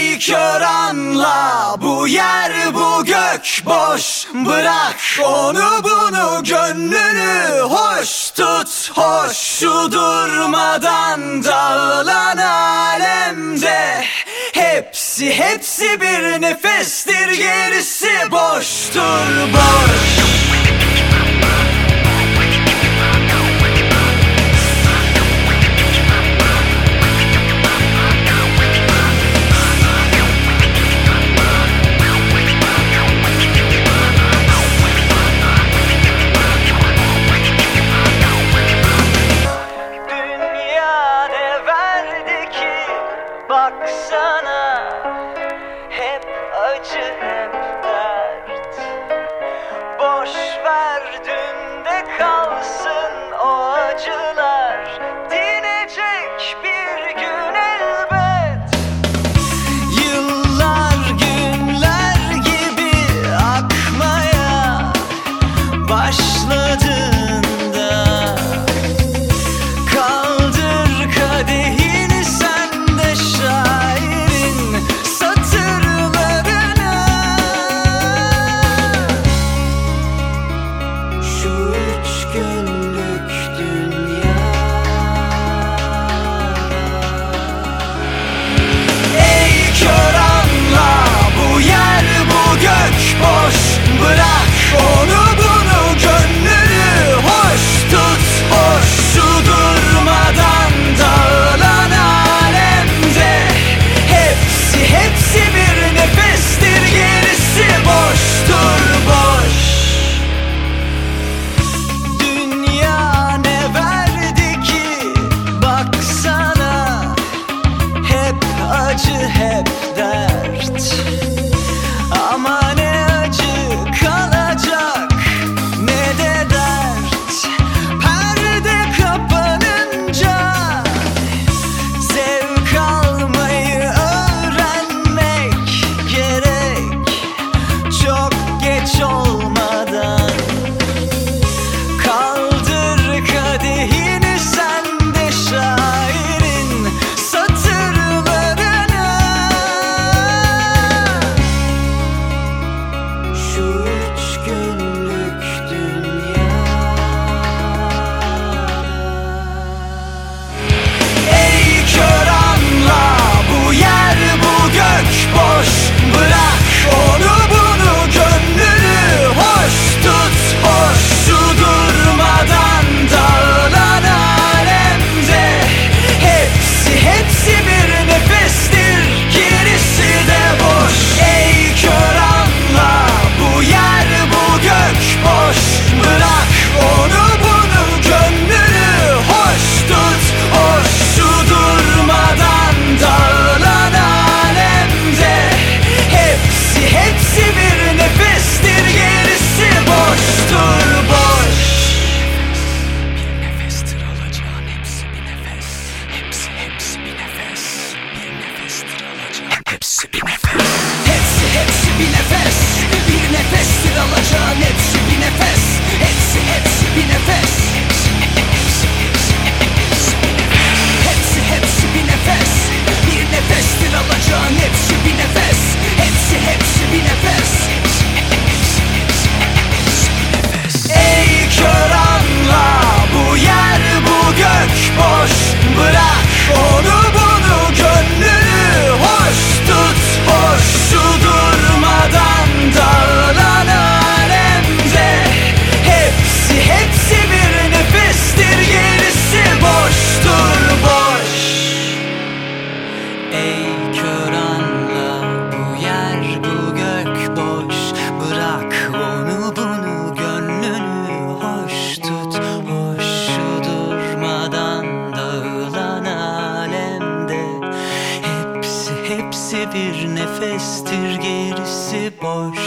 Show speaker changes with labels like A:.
A: Ey kör anla, bu yer bu gök boş. Bırak onu bunu, gönlünü hoş tut. Hoş şu durmadan dağılan alemde hepsi bir nefestir, gerisi boştur boş.
B: Baksana, hep acı hep dert. Boş ver dünde kalsın o acılar, dinecek bir gün elbet.
A: Yıllar günler gibi akmaya başladığında kaldır kadehi. Hep dert, ama ne acı kalacak ne de dert. Perde kapanınca zevk almayı öğrenmek gerek, çok geç olmadan. Kaldır kadehini sen de şairin satırlarını. Hepsi bir nefes, bir nefestir alacağın, hepsi bir nefes. Hepsi bir nefes. Hepsi bir nefes, bir nefestir alacağın, hepsi bir nefes. Hepsi bir nefes. Ey kör anla, bu yer bu gök boş. Bırak onu bunu, gönlünü hoş tut. Hoş şu durmadan dağılan alemde hepsi bir nefestir, gerisi boştur boş. Ey kör anla, bu yer bu gök boş. Bırak onu bunu, gönlünü hoş tut. Hoş şu durmadan dağılan alemde hepsi bir nefestir, gerisi boş.